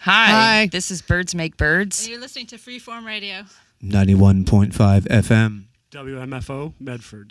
Hi. This is Birds Make Birds. And you're listening to Freeform Radio. 91.5 FM. WMFO, Medford.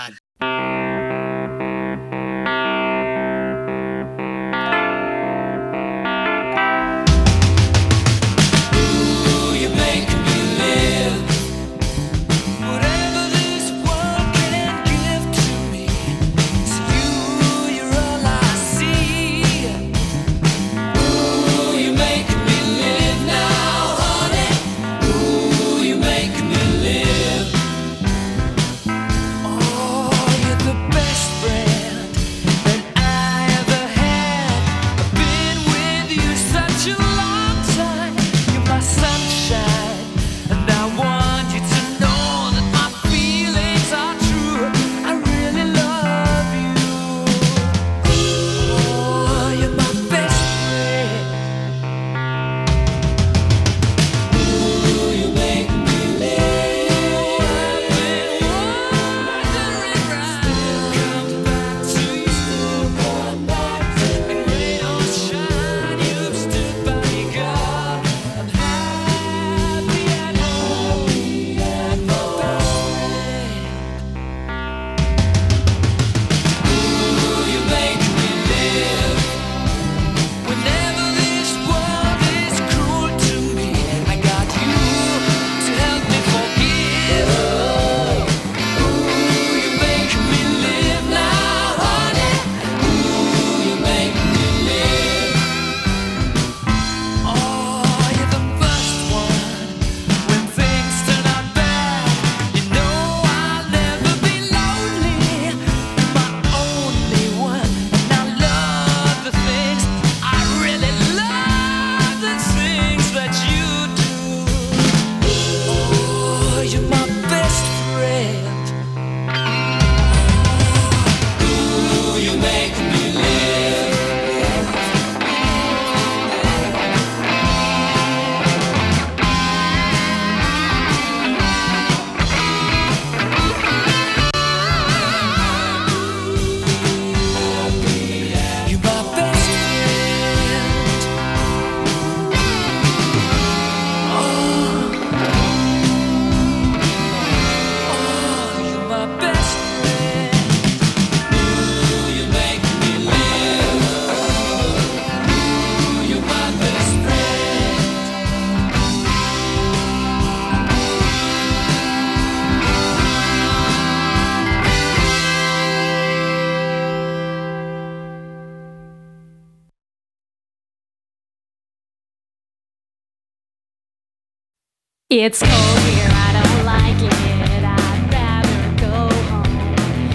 It's cold here, I don't like it, I'd rather go home.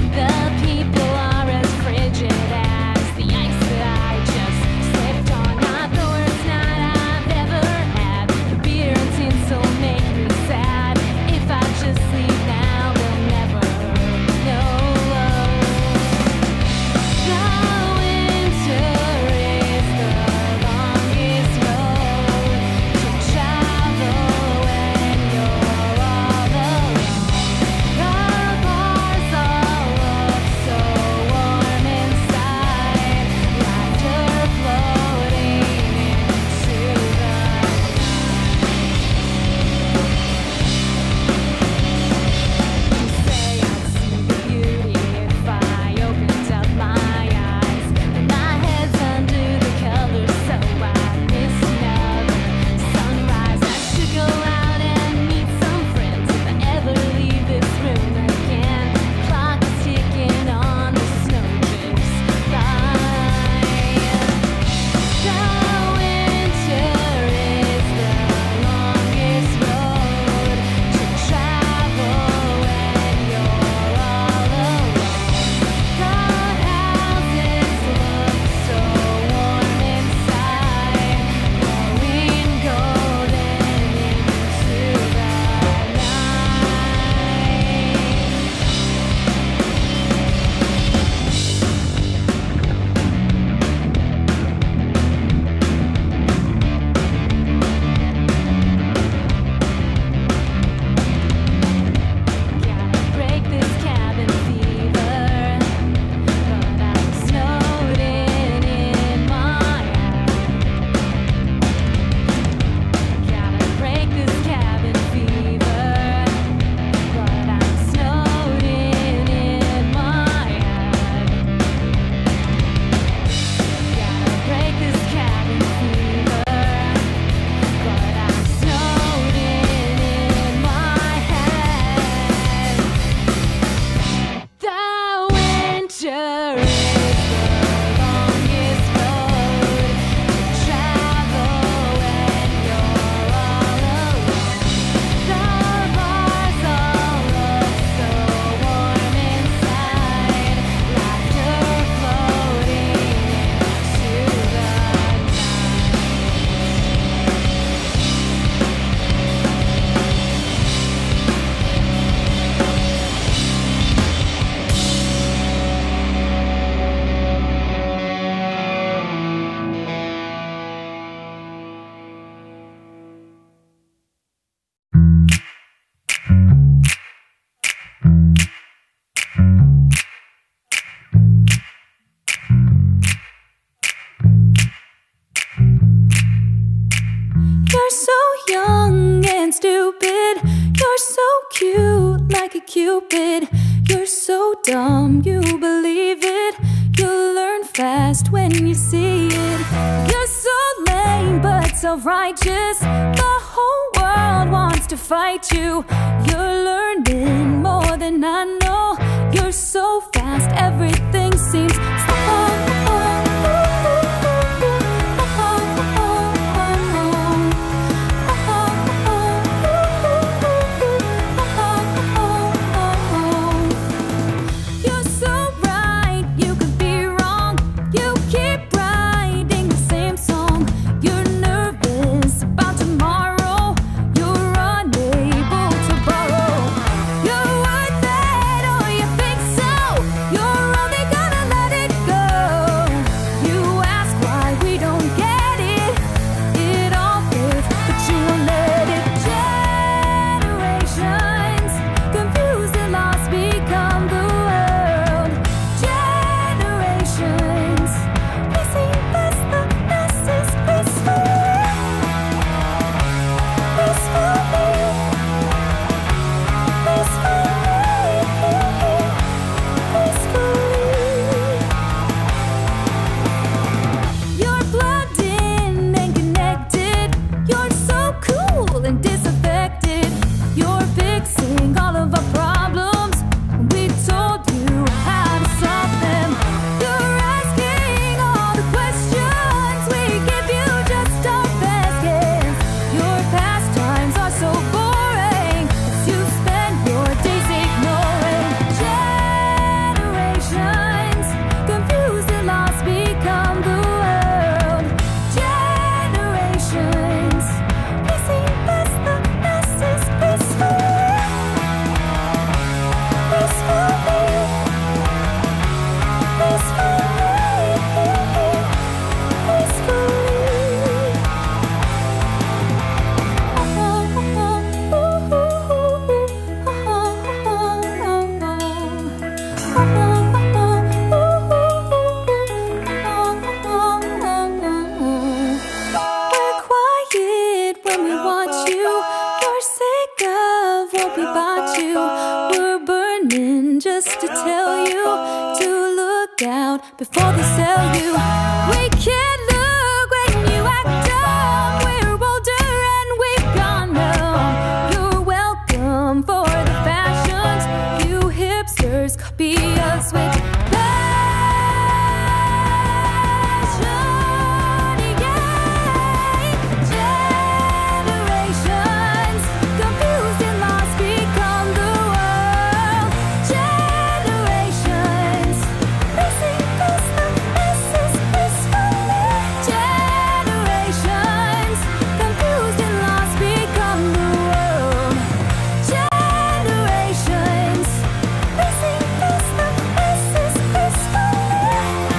The people are as frigid as the ice that I just slipped on. Not the worst night I've ever had. The beer and tinsel make me sad. If I just leave now, they'll never know love. The winter is the longest road to travel when you're so young and stupid. You're so cute like a cupid. You're so dumb, you believe it. You'll learn fast when you see it. You're so lame but self-righteous. The whole world wants to fight you. You're learning more than I know. You're so fast, everything seems slow. Before they sell you, we can't look when you act dumb. We're older and we've gone numb. You're welcome for the fashions. You hipsters copy us with passion. Generations confused and lost become the world. Generations missing. Generations confused and lost become the world. Generations missing pieces peacefully.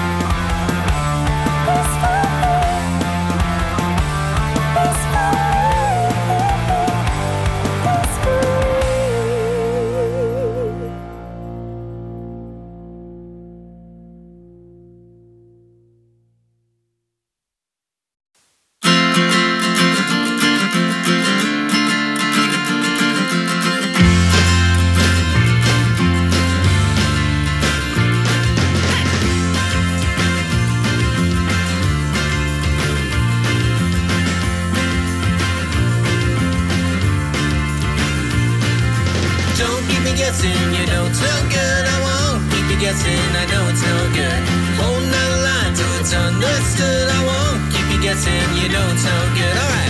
Guessing, you know it's no good. I won't keep you guessing, I know it's no good. Holding out a line till it's understood. I won't keep you guessing, you know it's no good. Alright.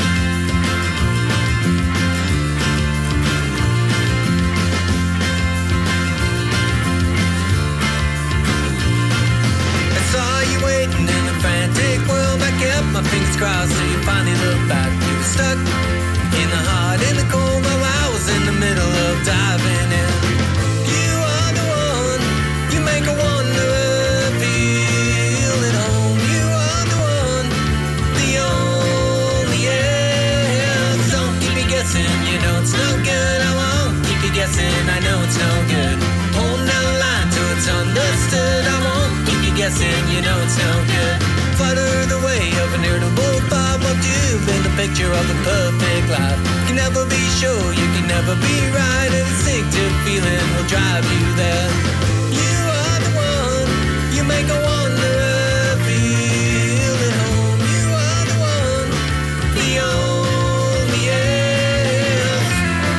I saw you waiting in a frantic world. I kept my fingers crossed till you finally looked back. You were stuck in the hot, in the cold, while I was in the middle of diving in. You are the one, you make a wanderer feel at home. You are the one, the only, yeah. Don't keep me guessing, you know it's no good. I won't keep you guessing, I know it's no good. Holding out a line till it's understood. I won't keep you guessing, you know it's no good. Flutter the way of an irritable thought, what you've been the picture of the You'll be right, an instinctive feeling will drive you there. You are the one, you make a wanderer feel at home. You are the one, the only else.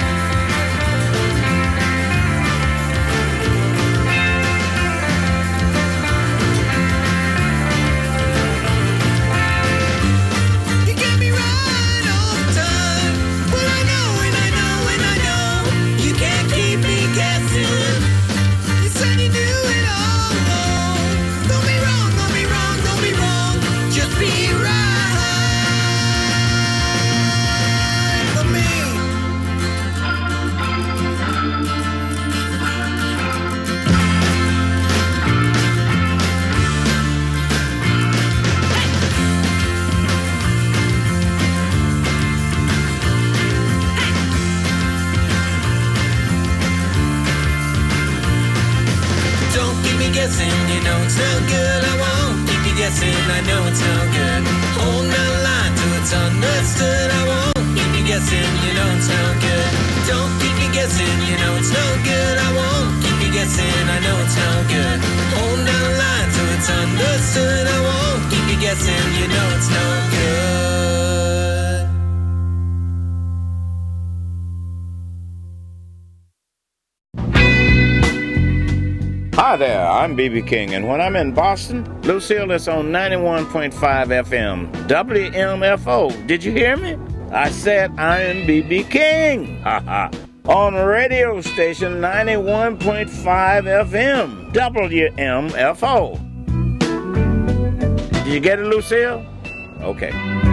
You get me right all the time. Well, I know and I know and I know you can't keep me guessing. You said you knew it all along. Don't be wrong, don't be wrong, don't be wrong. Just be right for me. Don't keep me guessing, you know it's no good. I won't keep you guessing, I know it's no good. Hold my line till it's understood. I won't keep you guessing, you know it's no good. Don't keep me guessing, you know it's no good. I won't keep you guessing, I know it's no good. Hold my line till it's understood. I won't keep you guessing, you know it's no good. Hi there, I'm B.B. King, and when I'm in Boston, Lucille is on 91.5 FM, WMFO. Did you hear me? I said I am B.B. King. On radio station 91.5 FM, WMFO. Did you get it, Lucille? Okay.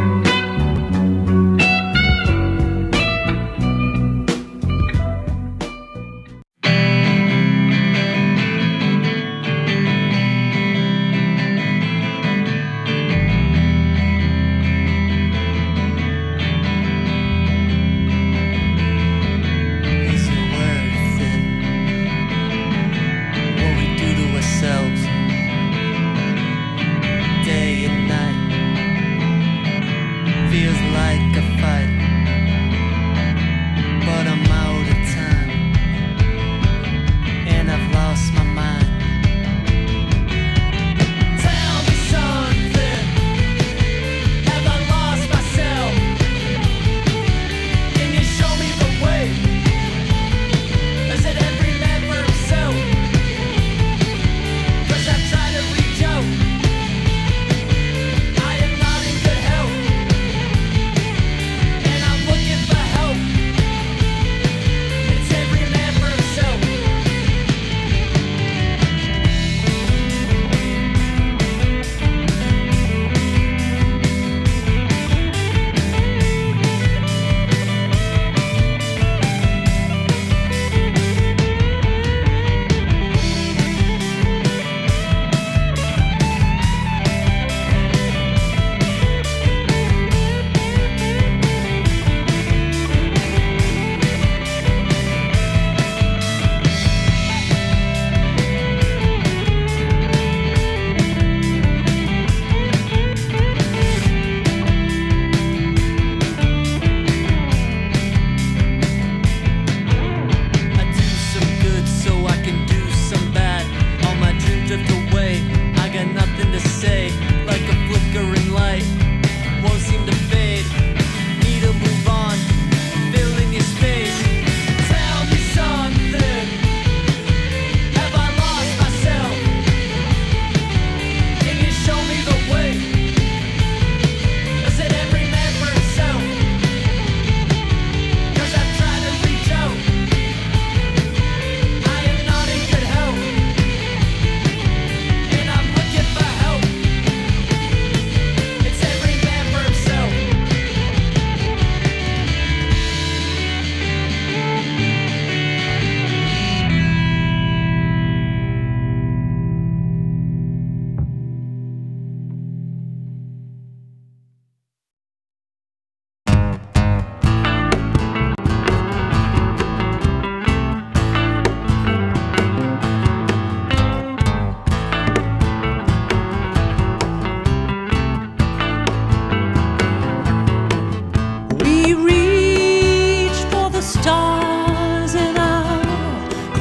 Is it worth it? What we do to ourselves day and night?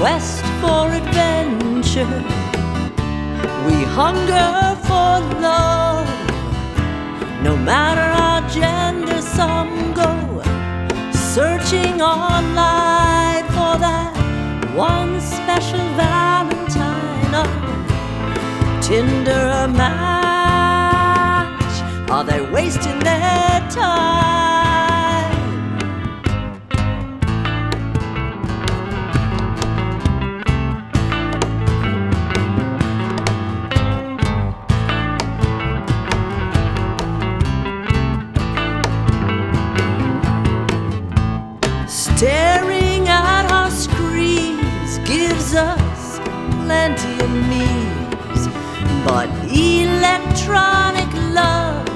quest for adventure. We hunger for love. No matter our gender, some go searching online for that one special Valentine. A Tinder, a match. Are they wasting their time? Staring at our screens gives us plenty of memes, but electronic love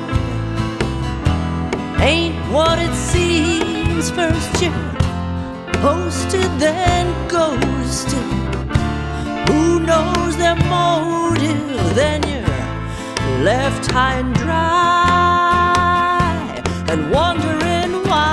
ain't what it seems. First you're posted, then ghosted. Who knows their motive? Then you're left high and dry and wondering why.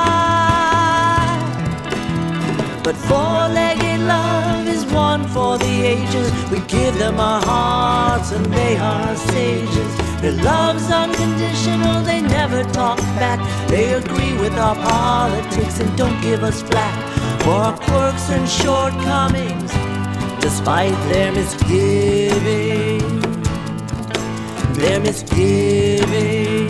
But four-legged love is one for the ages. We give them our hearts and they are sages. Their love's unconditional, they never talk back. They agree with our politics and don't give us flack for our quirks and shortcomings, despite their misgiving. Their misgiving.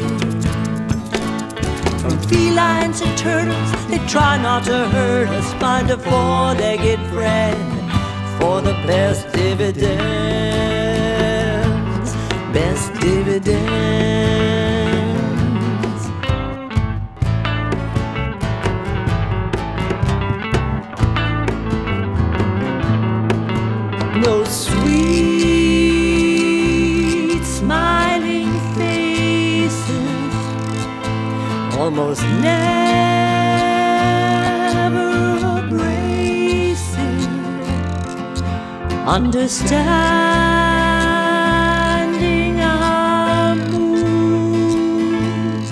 From felines to turtles, they try not to hurt us. Find a four-legged friend for the best dividends. Best dividends. Those sweet smiling faces almost never abrasive, understanding our moods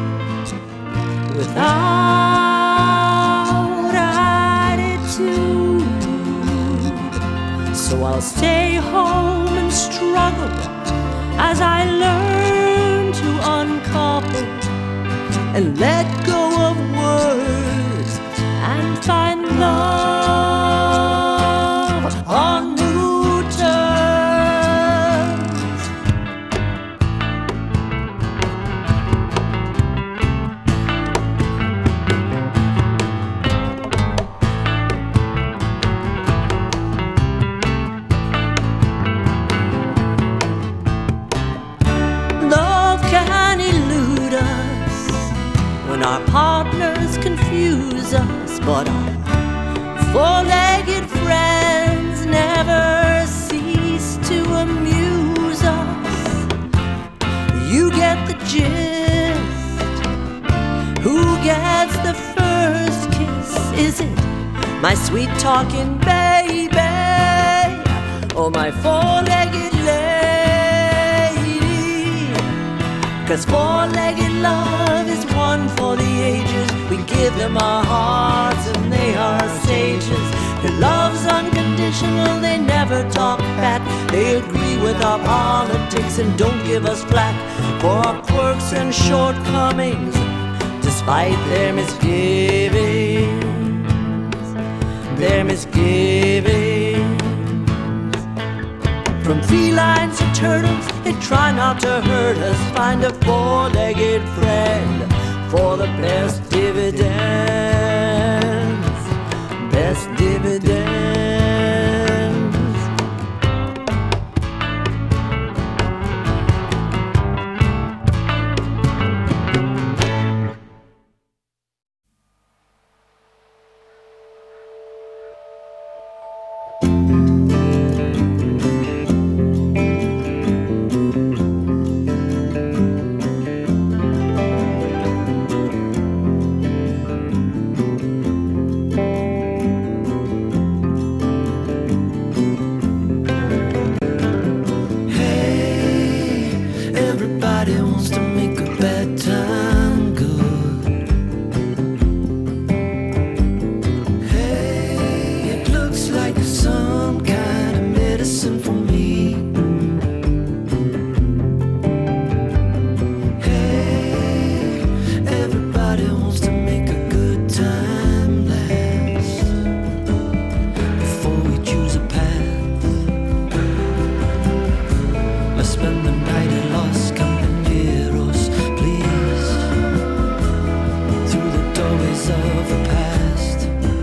without attitude. So I'll stay home and struggle as I learn to uncouple and let go of words and find love on new terms. Love can elude us when our partners confuse us, but our four-legged friends never cease to amuse us. You get the gist. Who gets the first kiss? Is it my sweet talking baby or my four-legged lady? 'Cause four-legged love is one for the ages. We give them our hearts and they are sages. Their love's unconditional, they never talk back. They agree with our politics and don't give us flack for our quirks and shortcomings, despite their misgivings. Their misgivings. From felines to turtles, they try not to hurt us. Find a four-legged friend for the best dividends. Best dividends. Everybody wants to make a good time last before we choose a path. Let's spend the night at Los Compañeros, please, through the doorways of the past.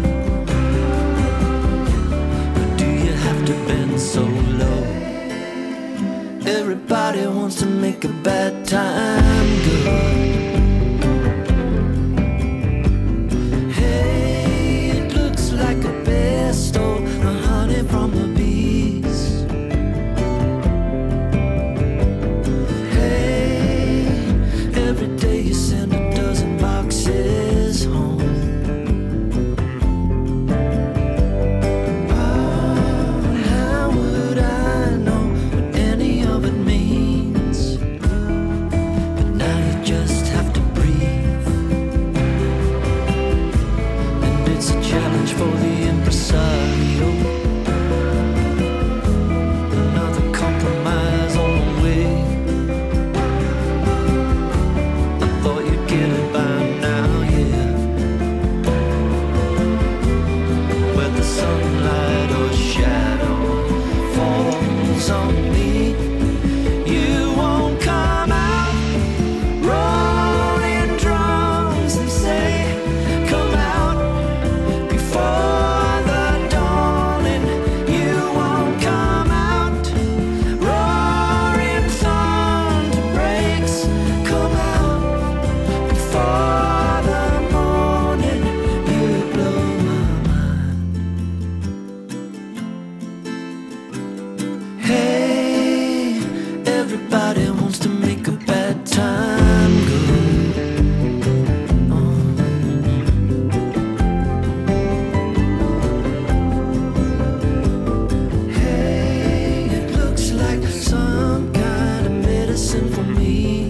Or do you have to bend so low? Everybody wants to make a bad time good. Hey, it looks like a bear stole the honey from the bees. Hey, every day you send a dozen boxes home. Oh, how would I know what any of it means? But now you just have to breathe. And it's a challenge for the impresario. Another compromise on the way. I thought you'd get it by now, yeah. Whether sunlight or shadow falls on me, you won't come out. Rolling drums and say, come out before the dawning. You won't come out. Roaring thunder breaks, come out before the morning. You blow my mind. Hey, everybody wants to make a bad time good. Hey, it looks like some kind of medicine for me.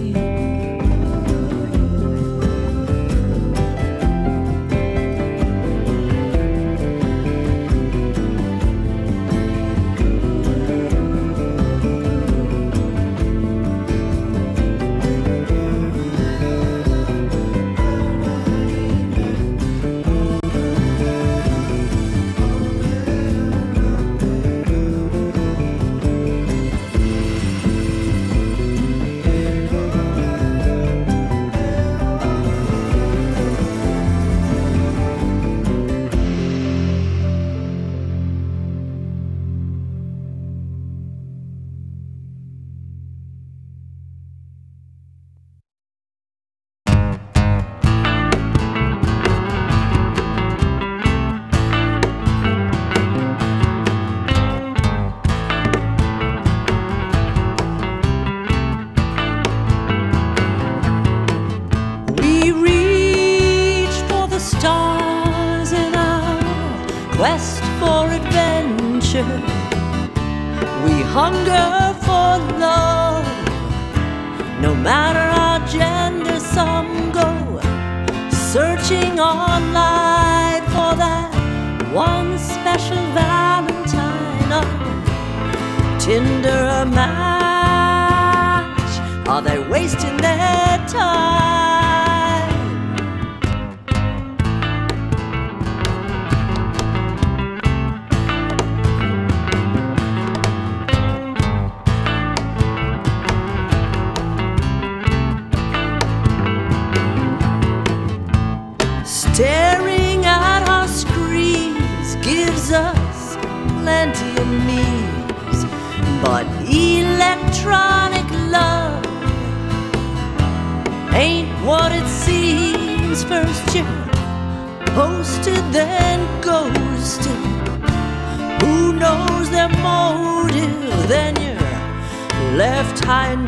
We reach for the stars in our quest for adventure. We hunger for love, no matter our gender. Some go searching online for that one special Valentine. A Tinder a match, are they wasting their time? Staring at our screens gives us plenty of memes, but electronic love ain't what it seems. First you're posted, then ghosted. Who knows their motive? Then you're left high and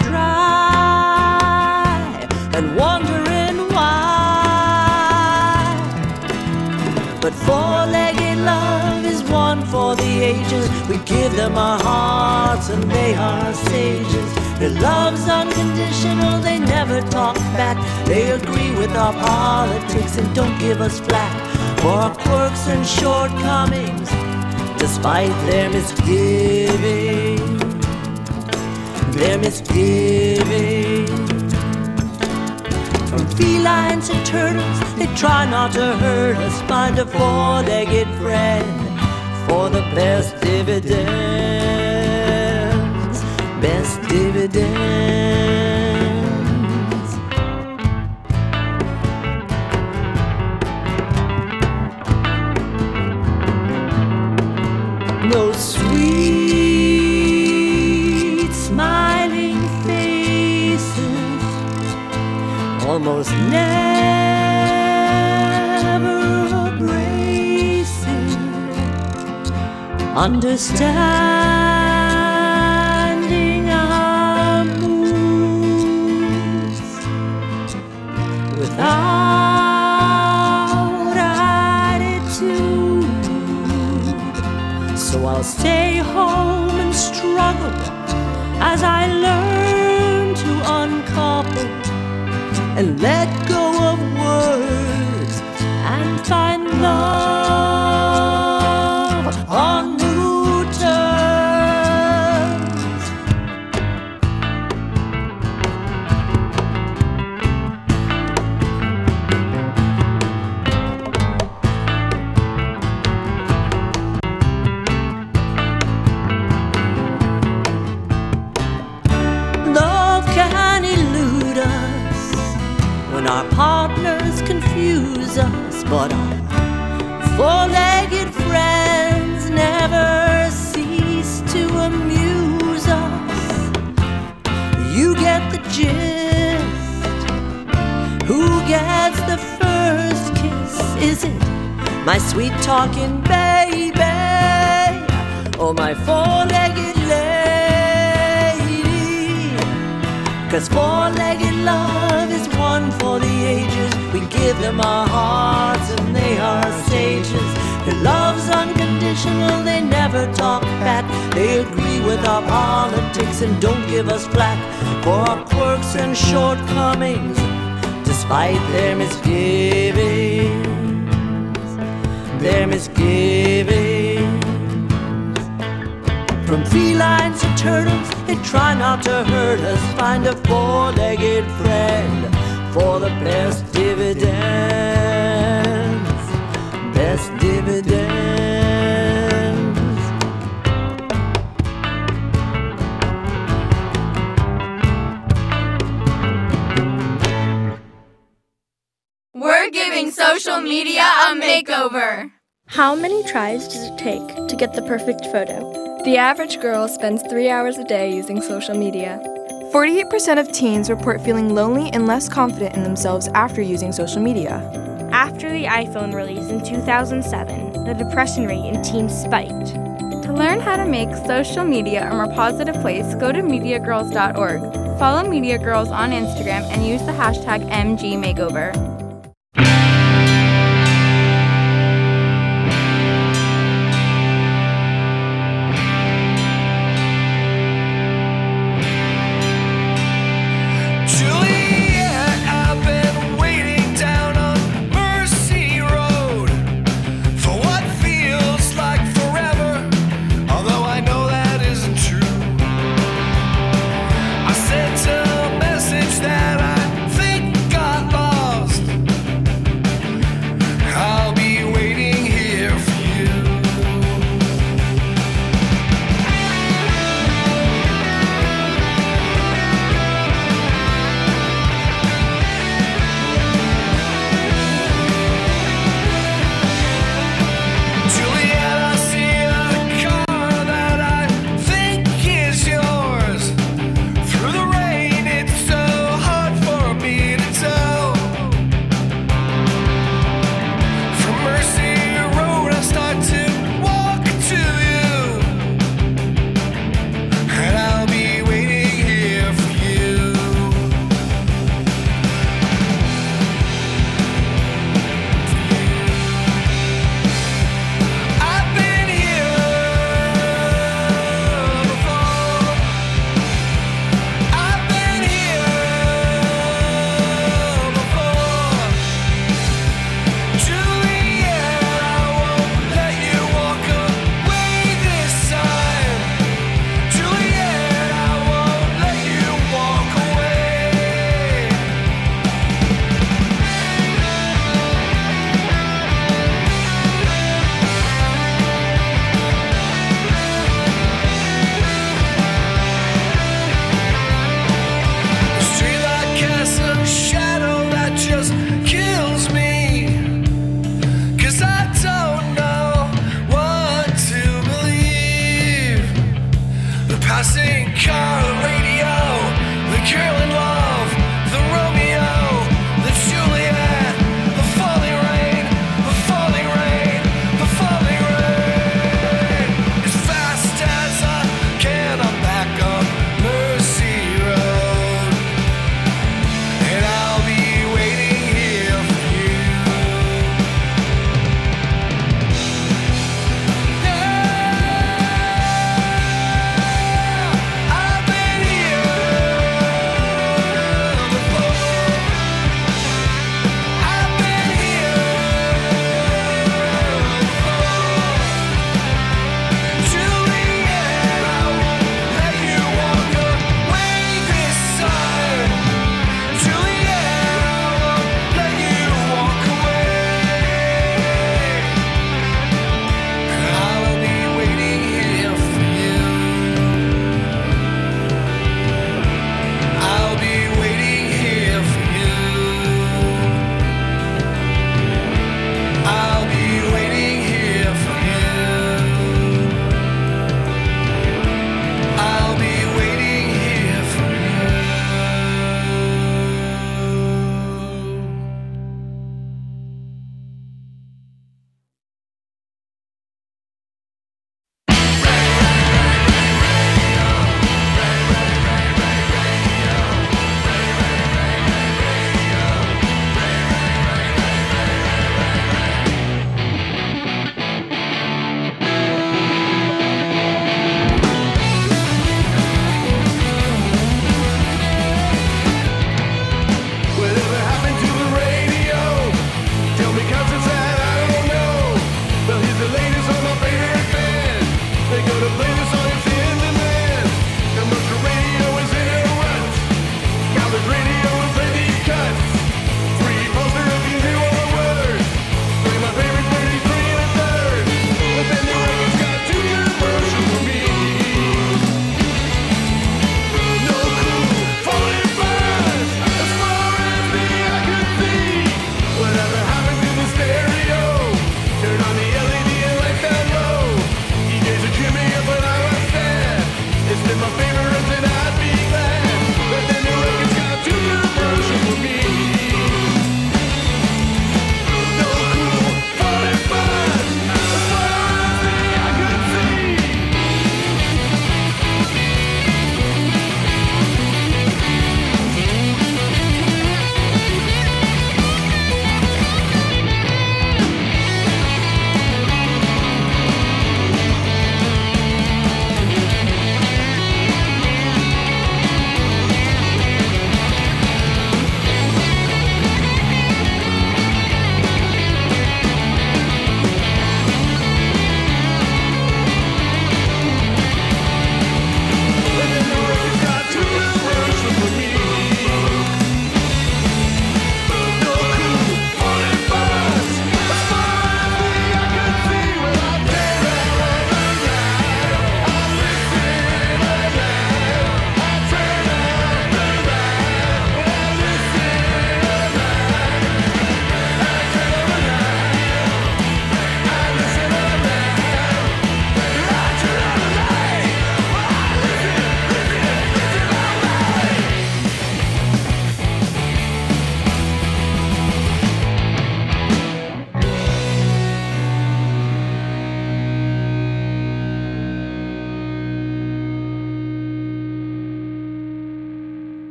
dry and wondering why. But four-legged love is one for the ages. We give them our hearts and they are sages. Their love's unconditional, they never talk back. They agree with our politics and don't give us flack for our quirks and shortcomings, despite their misgiving. Their misgiving. From felines and turtles, they try not to hurt us. Find a four-legged friend for the best dividends. Best dividends. Those sweet smiling faces almost never abrasive, understanding our moods without attitude. So I'll stay home and struggle as I learn to uncouple and let go of words and find love on new terms. Love can elude us when our partners confuse us, but our four-legged friends never cease to amuse us. You get the gist. Who gets the first kiss? Is it my sweet talking baby or my four-legged lady? 'Cause four-legged love is one for the ages. We give them our hearts and they are sages. Their love's unconditional, they never talk back. They agree with our politics and don't give us flack for our quirks and shortcomings, despite their misgivings. Their misgivings. From felines to turtles, they try not to hurt us. Find a four-legged friend for the best dividends. Best dividends. We're giving social media a makeover. How many tries does it take to get the perfect photo? The average girl spends 3 hours a day using social media. 48% of teens report feeling lonely and less confident in themselves after using social media. After the iPhone release in 2007, the depression rate in teens spiked. To learn how to make social media a more positive place, go to MediaGirls.org. Follow Media Girls on Instagram and use the hashtag MGMakeover. That I think got lost.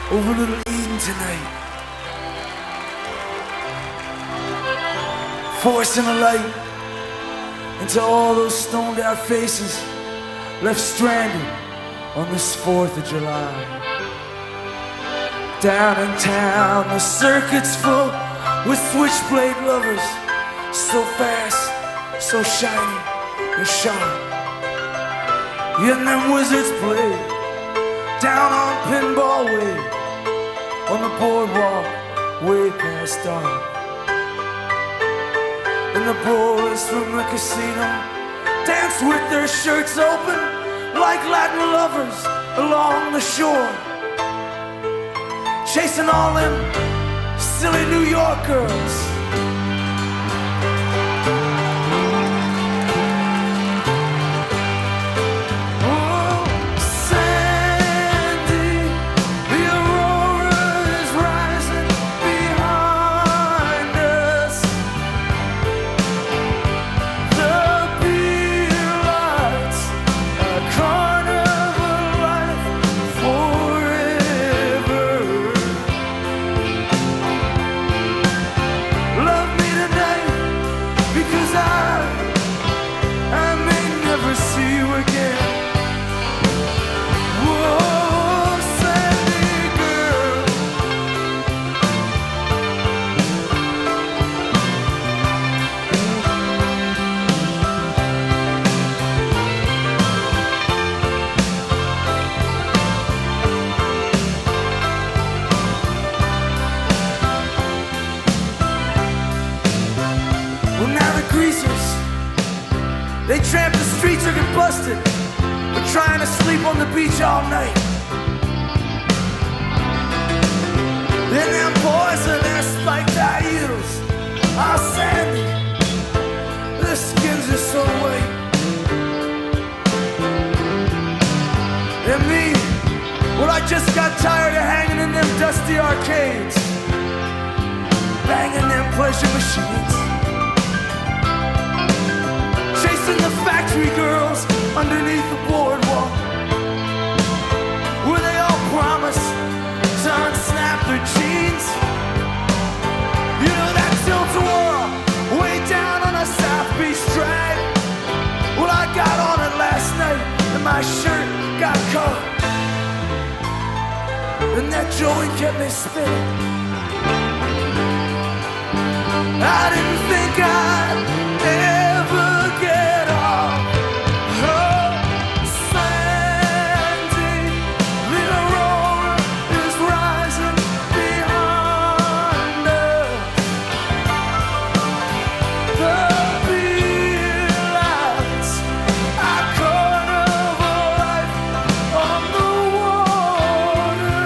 over Little Eden tonight. Forcing a light into all those stoned out faces left stranded on this 4th of July. Down in town, the circuit's full with switchblade lovers, so fast, so shiny and sharp. And them wizards play down on Pinball Way, on the boardwalk, way past dark. And the boys from the casino dance with their shirts open like Latin lovers along the shore, chasing all them silly New York girls. Oh, Sandy, the aurora is rising behind us. The beer lights, a carnival life forever. Love me tonight, because I may never see you again. Whoa, Sandy girl. Well, now the greasers, they tramp the streets or get busted for trying to sleep on the beach all night. Then them boys in their spiked high heels, oh Sandy, their skins are so white. And me, well, I just got tired of hanging in them dusty arcades, banging them pleasure machines, chasing the factory girls underneath the boardwalk, where they all promise to unsnap their jeans. You know that tilt-a-whirl way down on a South Beach drag? Well, I got on it last night and my shirt got caught, and that joint kept me spinning. I didn't think I'd ever get off. Oh, Sandy, the aurora is rising behind us. The beer lights, our carnival life on the water.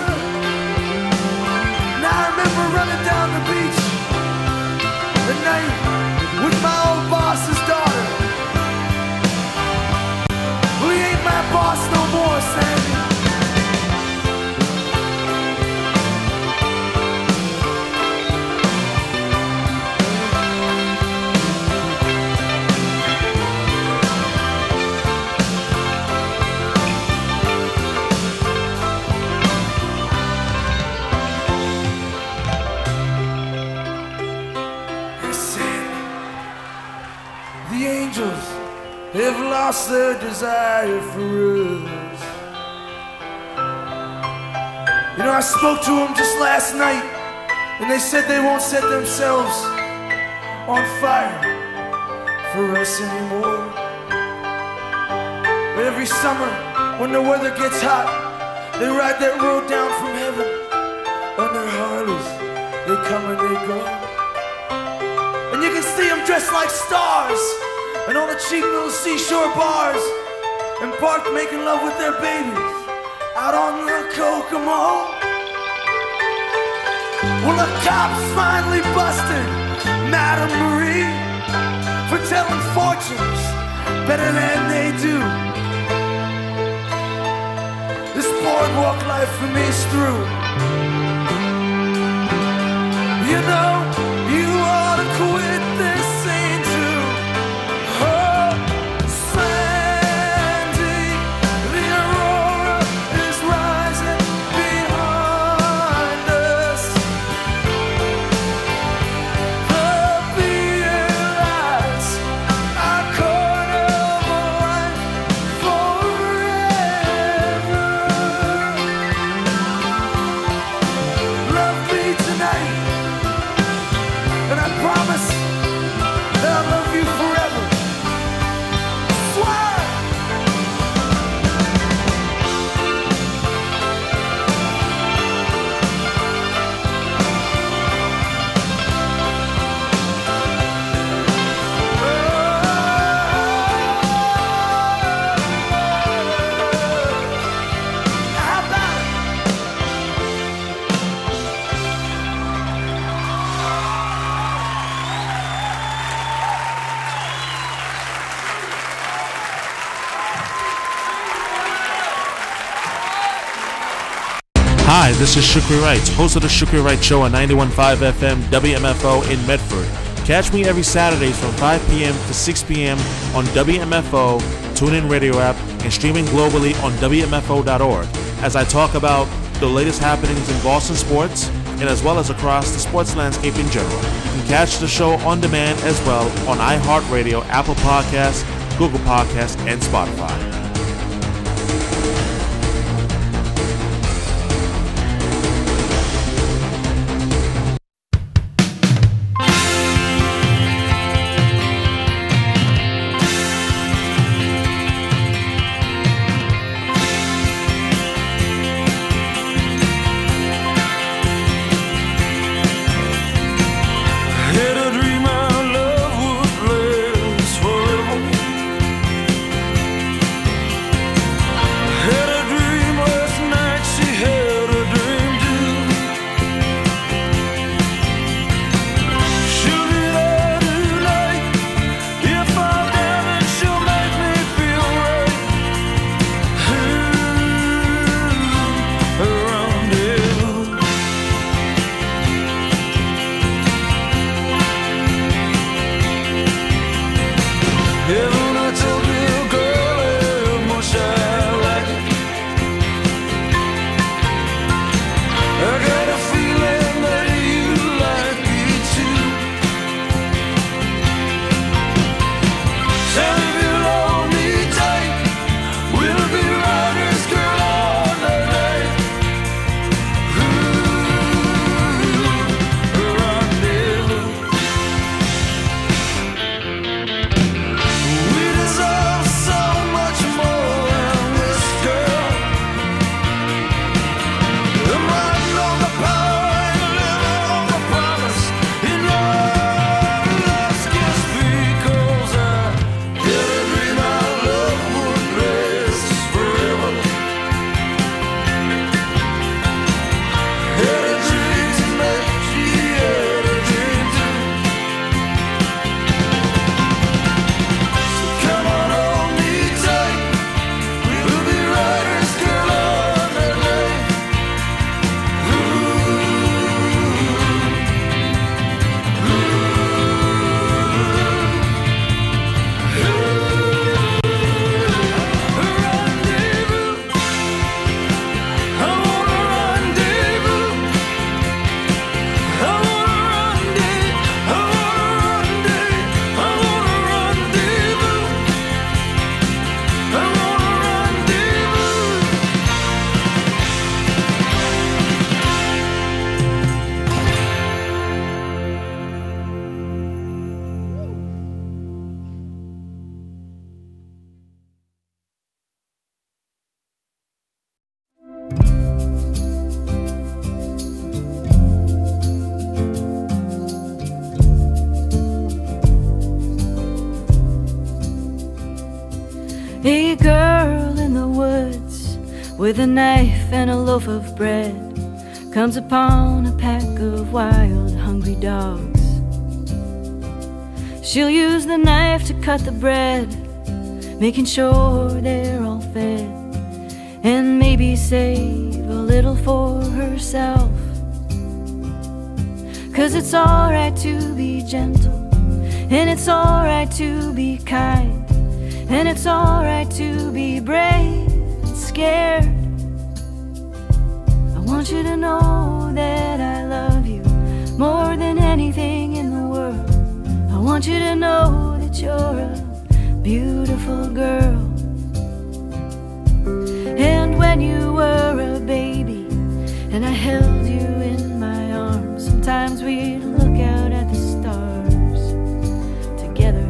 Now I remember running down the beach at night with my old boss's daughter. Well, he ain't my boss no more, Sandy. The angels have lost their desire for us. You know, I spoke to them just last night, and they said they won't set themselves on fire for us anymore. But every summer, when the weather gets hot, they ride that road down from heaven on their Harleys. They come and they go, and you can see them dressed like stars and on the cheap little seashore bars, and parked making love with their babies out on the Kokomo. Well, the cops finally busted Madame Marie for telling fortunes better than they do. This boardwalk life for me is through. You know, you ought to quit this scene too. Oh, Sandy, the aurora is rising behind This is Shukri Wright, host of the Shukri Wright Show on 91.5 FM WMFO in Medford. Catch me every Saturday from 5 p.m. to 6 p.m. on WMFO, TuneIn Radio app, and streaming globally on WMFO.org as I talk about the latest happenings in Boston sports and as well as across the sports landscape in general. You can catch the show on demand as well on iHeartRadio, Apple Podcasts, Google Podcasts, and Spotify. A girl in the woods with a knife and a loaf of bread comes upon a pack of wild, hungry dogs. She'll use the knife to cut the bread, making sure they're all fed, and maybe save a little for herself. 'Cause it's alright to be gentle, and it's alright to be kind, and it's alright to be brave and scared. I want you to know that I love you more than anything in the world. I want you to know that you're a beautiful girl. And when you were a baby and I held you in my arms, sometimes we'd look out at the stars together.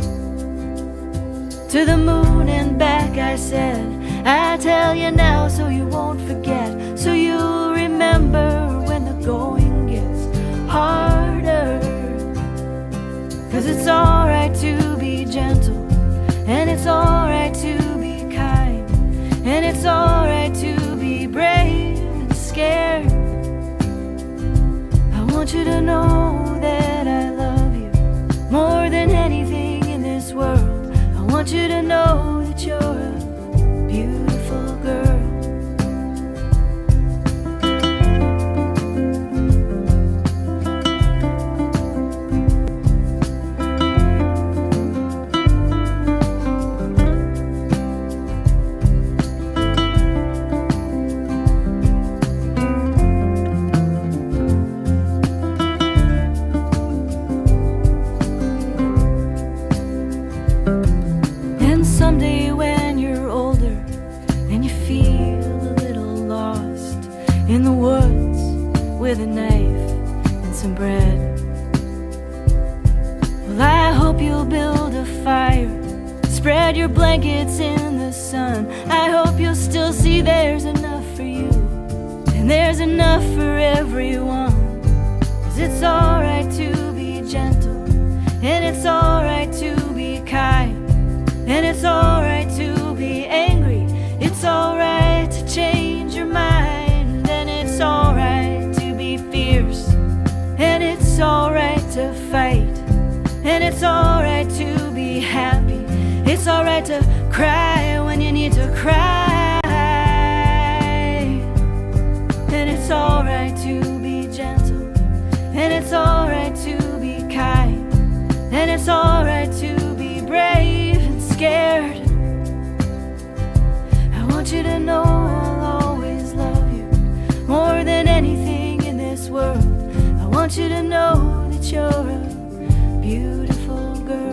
To the moon and back I said, I tell you now so you won't forget, so you'll remember when the going gets harder. 'Cause it's alright to be gentle, and it's alright to be kind, and it's alright to be brave and scared. I want you to know that I love you more than anything in this world. I want you to know that you're a beautiful girl. the woods with a knife and some bread. Well, I hope you'll build a fire, spread your blankets in the sun. I hope you'll still see there's enough for you, and there's enough for everyone. 'Cause it's alright to be gentle, and it's alright to be kind, and it's alright to be angry. It's alright to change your mind, and it's alright to be fierce, and it's alright to fight, and it's alright to be happy. It's alright to cry when you need to cry, and it's alright to be gentle, and it's alright to be kind, and it's alright to be brave and scared. I want you to know I'll always love you more than anything in this world. I want you to know that you're a beautiful girl.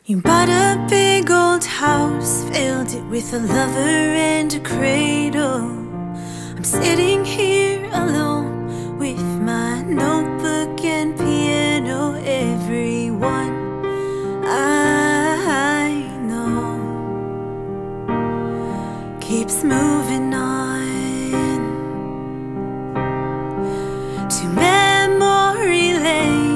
You bought a big old house, filled it with a lover and a cradle. I'm sitting here alone with my notebook and piano. Everyone I know keeps moving on to memory lane.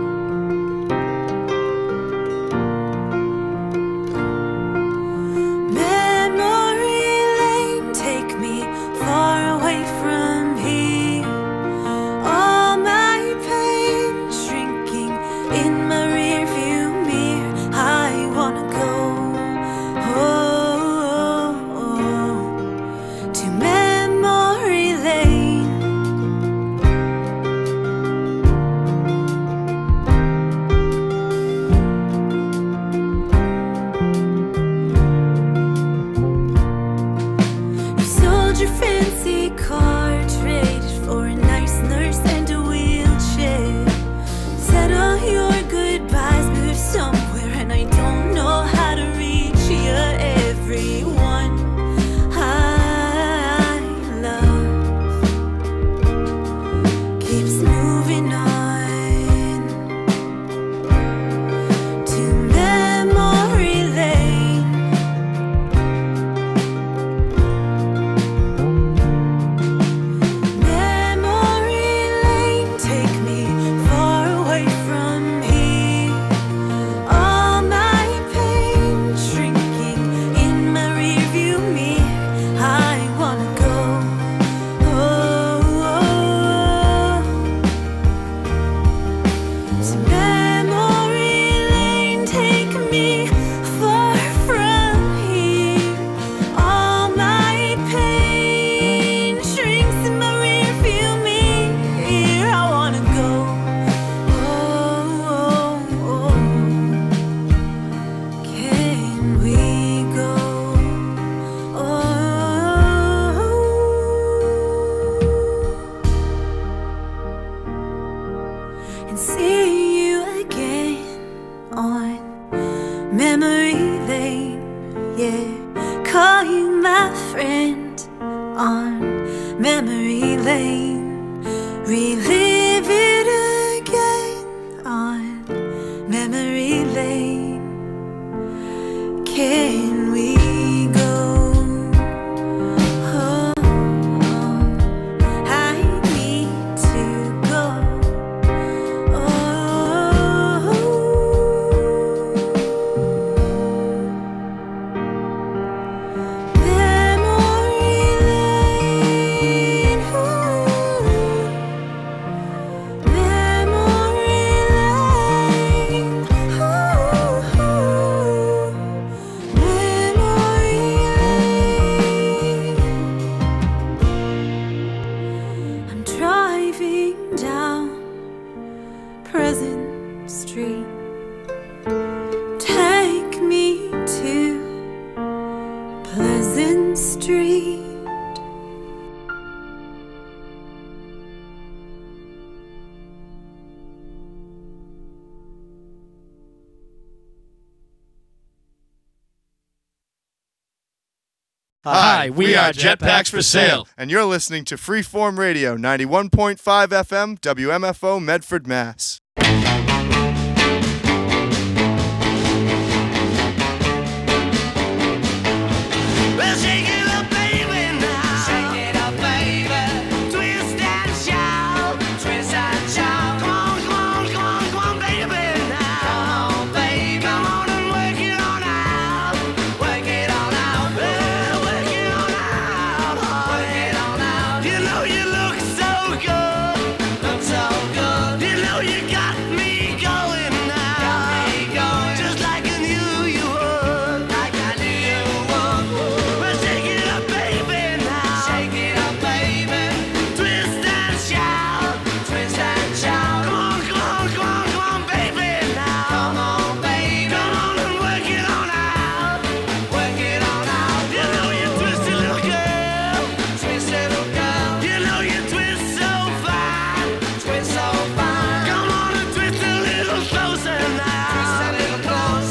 Hi, we are Jetpacks for Sale, and you're listening to Freeform Radio 91.5 FM, WMFO, Medford, Mass.